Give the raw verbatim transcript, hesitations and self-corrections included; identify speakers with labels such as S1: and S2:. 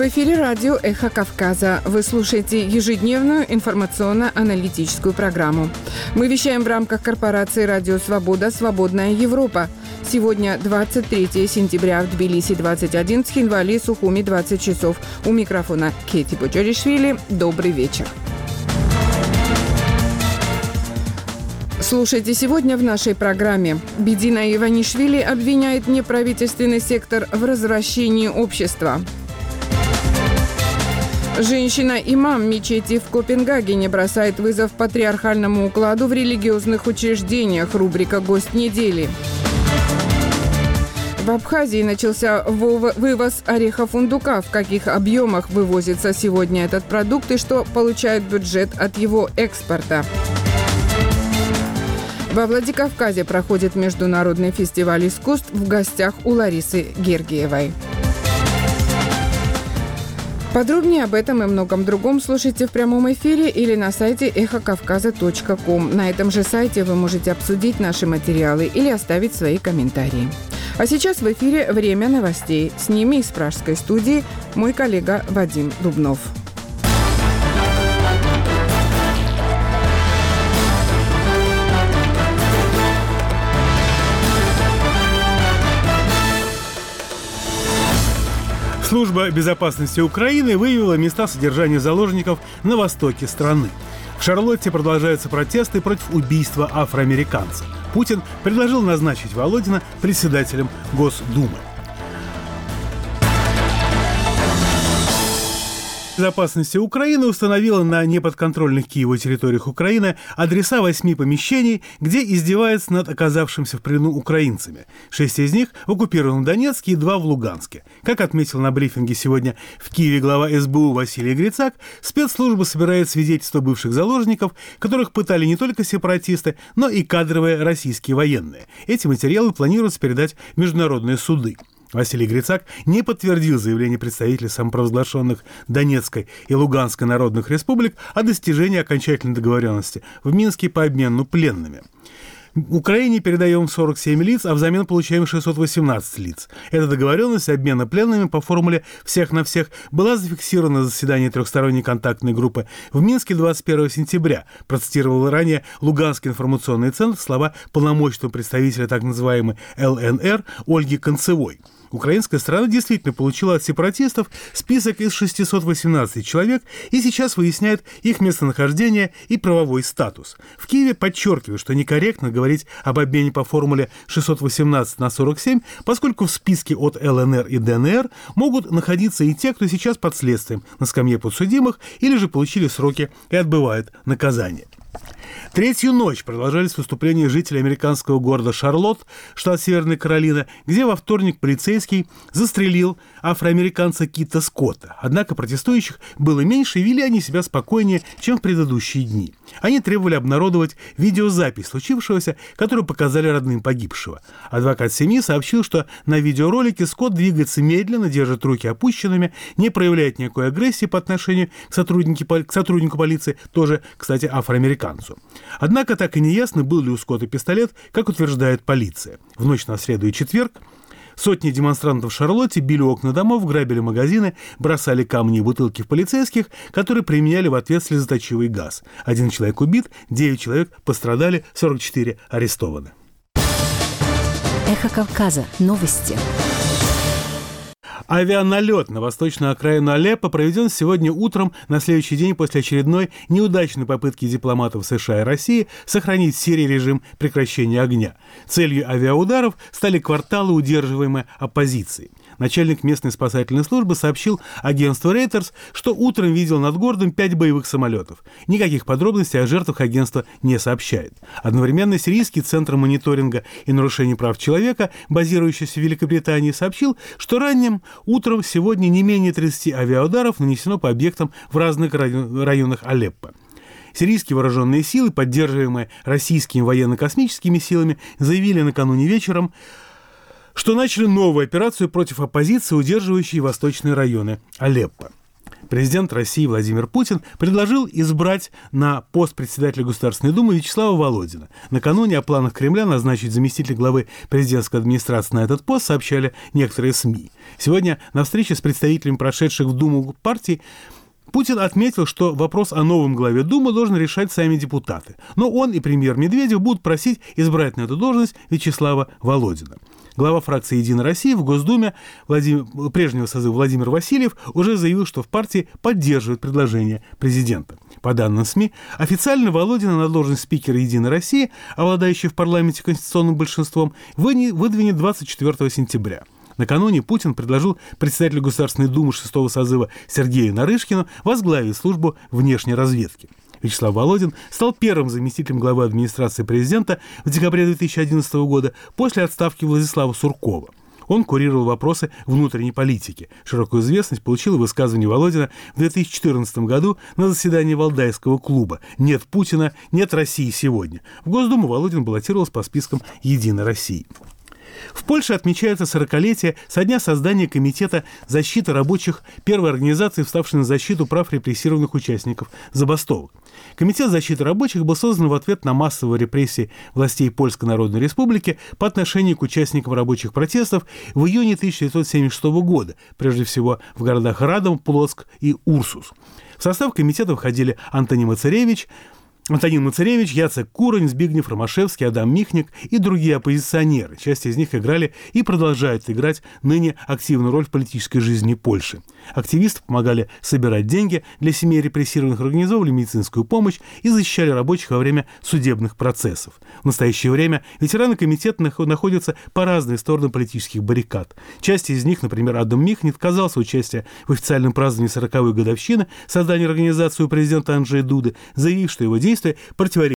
S1: В эфире радио «Эхо Кавказа». Вы слушаете ежедневную информационно-аналитическую программу. Мы вещаем в рамках корпорации «Радио Свобода. Свободная Европа». Сегодня двадцать третьего сентября, в Тбилиси двадцать один, в Цхинвали, Сухуми двадцать часов. У микрофона Кети Боджоришвили. Добрый вечер. Слушайте сегодня в нашей программе. Бедина Иванишвили обвиняет неправительственный сектор в развращении общества. Женщина-имам мечети в Копенгагене бросает вызов патриархальному укладу в религиозных учреждениях. Рубрика «Гость недели». В Абхазии начался вывоз ореха фундука. В каких объемах вывозится сегодня этот продукт и что получает бюджет от его экспорта? Во Владикавказе проходит международный фестиваль искусств. В гостях у Ларисы Гергиевой. Подробнее об этом и многом другом слушайте в прямом эфире или на сайте эхо кавказа точка ком. На этом же сайте вы можете обсудить наши материалы или оставить свои комментарии. А сейчас в эфире «Время новостей». С ними из пражской студии мой коллега Вадим Дубнов.
S2: Служба безопасности Украины выявила места содержания заложников на востоке страны. В Шарлотте продолжаются протесты против убийства афроамериканца. Путин предложил назначить Володина председателем Госдумы. Безопасности Украины установила на неподконтрольных Киеву территориях Украины адреса восьми помещений, где издевается над оказавшимся в плену украинцами. Шесть из них в оккупированном Донецке и два в Луганске. Как отметил на брифинге сегодня в Киеве глава эс бэ у Василий Грицак, спецслужба собирает свидетельства бывших заложников, которых пытали не только сепаратисты, но и кадровые российские военные. Эти материалы планируется передать в международные суды. Василий Грицак не подтвердил заявление представителей самопровозглашенных Донецкой и Луганской народных республик о достижении окончательной договоренности в Минске по обмену пленными. Украине передаем сорок семь лиц, а взамен получаем шестьсот восемнадцать лиц. Эта договоренность обмена пленными по формуле «всех на всех» была зафиксирована на заседании трехсторонней контактной группы в Минске двадцать первого сентября, процитировал ранее Луганский информационный центр слова полномочного представителя так называемой эл эн эр Ольги Концевой. Украинская сторона действительно получила от сепаратистов список из шестисот восемнадцати человек и сейчас выясняет их местонахождение и правовой статус. В Киеве подчеркивают, что некорректно говорить об обмене по формуле шестьсот восемнадцать на сорок семь, поскольку в списке от эл эн эр и дэ эн эр могут находиться и те, кто сейчас под следствием на скамье подсудимых или же получили сроки и отбывают наказание. Третью ночь продолжались выступления жителей американского города Шарлотт, штат Северная Каролина, где во вторник полицейский застрелил афроамериканца Кита Скотта. Однако протестующих было меньше, и вели они себя спокойнее, чем в предыдущие дни. Они требовали обнародовать видеозапись случившегося, которую показали родным погибшего. Адвокат семьи сообщил, что на видеоролике Скотт двигается медленно, держит руки опущенными, не проявляет никакой агрессии по отношению к сотруднику, к сотруднику полиции, тоже, кстати, афроамериканцу. Однако так и не ясно, был ли у Скотта пистолет, как утверждает полиция. В ночь на среду и четверг сотни демонстрантов в Шарлотте били окна домов, грабили магазины, бросали камни и бутылки в полицейских, которые применяли в ответ слезоточивый газ. Один человек убит, девять человек пострадали, сорок четыре арестованы.
S3: Эхо Кавказа. Новости.
S2: Авианалет на восточную окраину Алеппо проведен сегодня утром, на следующий день после очередной неудачной попытки дипломатов США и России сохранить в Сирии режим прекращения огня. Целью авиаударов стали кварталы, удерживаемые оппозицией. Начальник местной спасательной службы сообщил агентству Reuters, что утром видел над городом пять боевых самолетов. Никаких подробностей о жертвах агентство не сообщает. Одновременно Сирийский центр мониторинга и нарушений прав человека, базирующийся в Великобритании, сообщил, что ранним утром сегодня не менее тридцати авиаударов нанесено по объектам в разных районах Алеппо. Сирийские вооруженные силы, поддерживаемые российскими военно-космическими силами, заявили накануне вечером, что начали новую операцию против оппозиции, удерживающей восточные районы Алеппо. Президент России Владимир Путин предложил избрать на пост председателя Государственной Думы Вячеслава Володина. Накануне о планах Кремля назначить заместителя главы президентской администрации на этот пост сообщали некоторые СМИ. Сегодня на встрече с представителями прошедших в Думу партий Путин отметил, что вопрос о новом главе Думы должен решать сами депутаты. Но он и премьер Медведев будут просить избрать на эту должность Вячеслава Володина. Глава фракции «Единая Россия» в Госдуме Владимир, прежнего созыва Владимир Васильев уже заявил, что в партии поддерживают предложение президента. По данным СМИ, официально Володина на должность спикера «Единой России», обладающей в парламенте конституционным большинством, выдвинет двадцать четвёртого сентября. Накануне Путин предложил председателю Государственной Думы шестого созыва Сергею Нарышкину возглавить службу внешней разведки. Вячеслав Володин стал первым заместителем главы администрации президента в декабре две тысячи одиннадцатого года после отставки Владислава Суркова. Он курировал вопросы внутренней политики. Широкую известность получило высказывание Володина в две тысячи четырнадцатом году на заседании Валдайского клуба «Нет Путина, нет России сегодня». В Госдуму Володин баллотировался по спискам «Единой России». В Польше отмечается сорокалетие со дня создания Комитета защиты рабочих, первой организации, вставшей на защиту прав репрессированных участников забастовок. Комитет защиты рабочих был создан в ответ на массовые репрессии властей Польской Народной Республики по отношению к участникам рабочих протестов в июне тысяча девятьсот семьдесят шестого года, прежде всего в городах Радом, Плотск и Урсус. В состав комитета входили Антонин Мацаревич, Антонин Мацаревич, Яцек Курань, Збигнев Ромашевский, Адам Михник и другие оппозиционеры. Часть из них играли и продолжают играть ныне активную роль в политической жизни Польши. Активисты помогали собирать деньги для семей репрессированных, организовывали медицинскую помощь и защищали рабочих во время судебных процессов. В настоящее время ветераны комитета находятся по разные стороны политических баррикад. Часть из них, например, Адам Михник, отказался участия в официальном праздновании сороковой годовщины создания организации у президента Анджея Дуды, заявив, что его действия противоречат